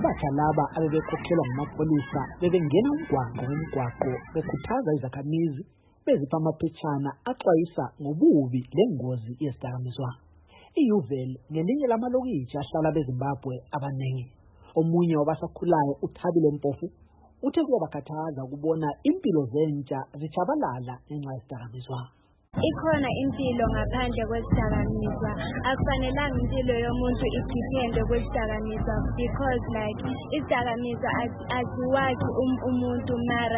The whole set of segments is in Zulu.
Abatsha laba abebekhokhelwa ngamapolisa bebengena umgwaqo bekhuthaza izakhamizi bezipha amaphetshana axwayisa ngobubi lengozi yesidakamizwa. IUville ngelinye lamalokitshi ahlala beZimbabwe abaningi. Omunye wabasakhulayo uThabile Mpofu uthe kuyabakhathaza ukubona impilo zentsha zichabalala ngenxa yesidakamizwa. Ikhona impilo ngaphandle kwesidakamizwa. Akufanelanga impilo yomuntu idepende kwesidakamizwa because like isidakamizwa aziwazi umuntu mara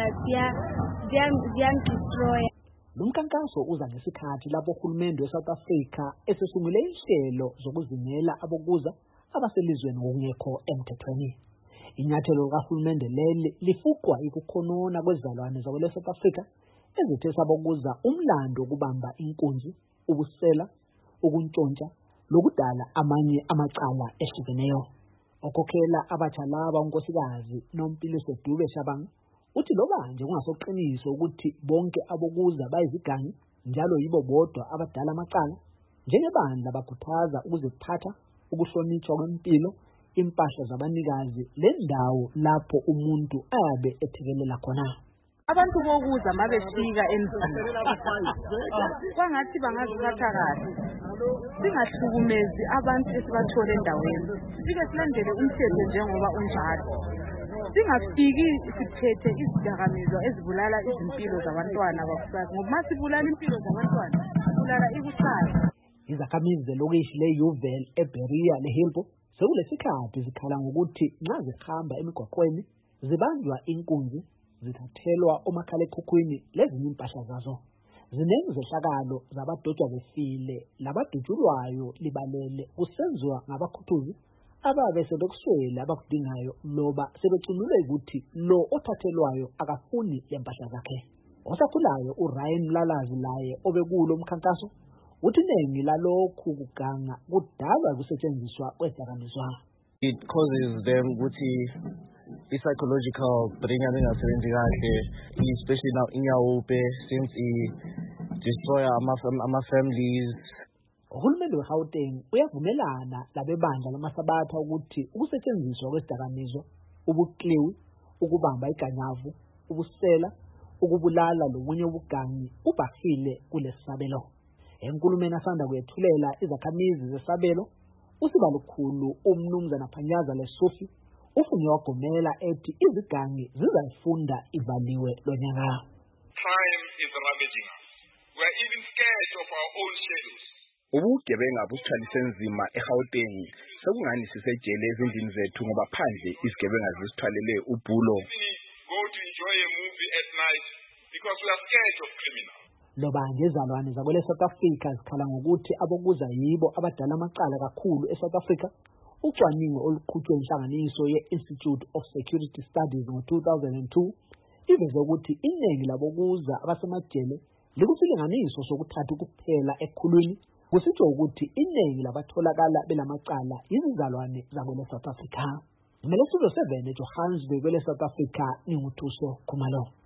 ziyamdestroy. Lumkhankaso uza ngesikhathi lapho uhulumende weSouth Africa esesungule inhlelo zokuzimela abokuza abaselizweni ngokungekho emthethweni. Inyathelo likahulumende leli lifukwa ikukhonona kwezizalwane zakwele South Africa ezithe sabokuza umlando wokubamba inkunzi, ubusela, ukuntshontsha lokudala amanye amacala ehlukeneyo. Okhokhela abatsha laba unkosikazi Nompiliso Dube Shabang uthi loba nje kungasoqiniso ukuthi bonke abokuza bayizigangi njalo yibo bodwa abadala amacala, njengebandla bakhuthaza ukuziphatha, ukuhlonitshwa kwempilo, impahla zabanikazi lendawo lapho umuntu ayabe ethekelela khona. Abantu bokuza mabefika endlini kwangathi bangaziphatha kahle, singahlukumezi abantu esibathole endaweni, sike silandele umthetho njengoba unjalo. Singafiki siphethe izidakamizwa ezibulala izimpilo zabantwana bakusasa, ngoba masibulala impilo zabantwana sibulala ikusasa. Izakhamizi zelokishi leUville, eBeria leHilpo sekulesikhathi zikhala ngokuthi nxa zihamba emigwaqweni zibanjwa inkunzi, zithathelwa omakhalekhukhwini lezinye impahla zazo. Ziningi zehlakalo zabadotshwa befile labadutshulwayo libalele kusenziwa ngabakhuthuzi ababe sebekuswela abakudingayo loba sebecunule ukuthi lo othathelwayo akafuni lempahla zakhe. Osakhulayo uRyan Mlalazi laye obekulo umkhankaso uthi iningi lalokhu kuganga kudalwa ukusetshenziswa kwezidakamizwa. It causes them ukuthi psychological brain engasebenzi kahle, especially now in Yaope, since it destroy our families. Uhulumende weGauteng uyavumelana labebandla lamasabatha ukuthi ukusetshenziswa kwezidakamizwa, ubukliwi, ukubamba iganyavu, ubusela, ukubulala lokunye ubugangi ubahile kulesabelo. Enkulumeni asanda kuyethulela izakhamizi zesabelo, usibalukhulu umnumzana Phanyaza Lesufi ufune wagomela ethi izigangi zizayifunda ivaliwe lonyaka. Crime is ravaging us. We are even scared of our own shadows. Ubugebenga busithwalise nzima eGauteng, sekungani sisejele ezindlini zethu ngoba phandle izigebenga zisithwalele ubhulo. Go to enjoy a movie at night because we are scared of criminals. Loba ngezalwane zakwele South Africa zikhala ngokuthi abokuza yibo abadala amacala kakhulu eSouth Africa, ucwaningo oluqhutshwe inhlanganiso ye-Institute of Security Studies ngo-2002 iveze ukuthi iningi labokuza abasemajele likusilinganiso sokuthatha kuphela ekhulwini, kusitsho ukuthi iningi labatholakala belamacala izizalwane zakwele South Africa. Ngele Studio 7 eJohannesburg kwele South Africa, nginguthuso Khumalo.